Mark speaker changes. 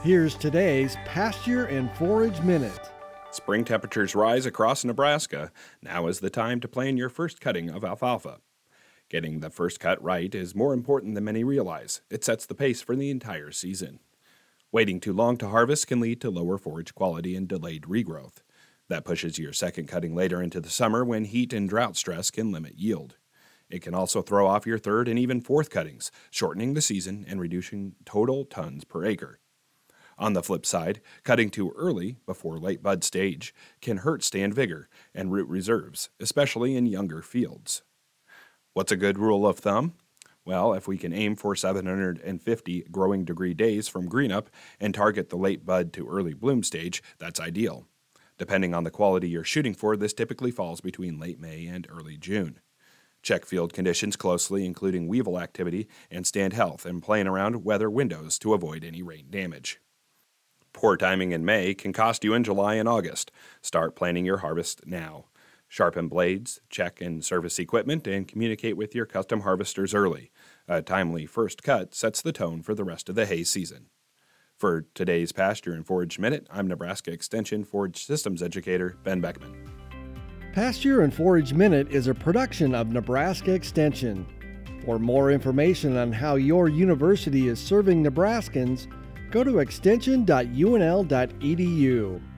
Speaker 1: Here's today's Pasture and Forage Minute.
Speaker 2: Spring temperatures rise across Nebraska. Now is the time to plan your first cutting of alfalfa. Getting the first cut right is more important than many realize. It sets the pace for the entire season. Waiting too long to harvest can lead to lower forage quality and delayed regrowth. That pushes your second cutting later into the summer when heat and drought stress can limit yield. It can also throw off your third and even fourth cuttings, shortening the season and reducing total tons per acre. On the flip side, cutting too early, before late bud stage, can hurt stand vigor and root reserves, especially in younger fields. What's a good rule of thumb? Well, if we can aim for 750 growing degree days from greenup and target the late bud to early bloom stage, that's ideal. Depending on the quality you're shooting for, this typically falls between late May and early June. Check field conditions closely, including weevil activity and stand health, and plan around weather windows to avoid any rain damage. Poor timing in May can cost you in July and August. Start planning your harvest now. Sharpen blades, check and service equipment, and communicate with your custom harvesters early. A timely first cut sets the tone for the rest of the hay season. For today's Pasture and Forage Minute, I'm Nebraska Extension Forage Systems Educator Ben Beckman.
Speaker 1: Pasture and Forage Minute is a production of Nebraska Extension. For more information on how your university is serving Nebraskans, go to extension.unl.edu.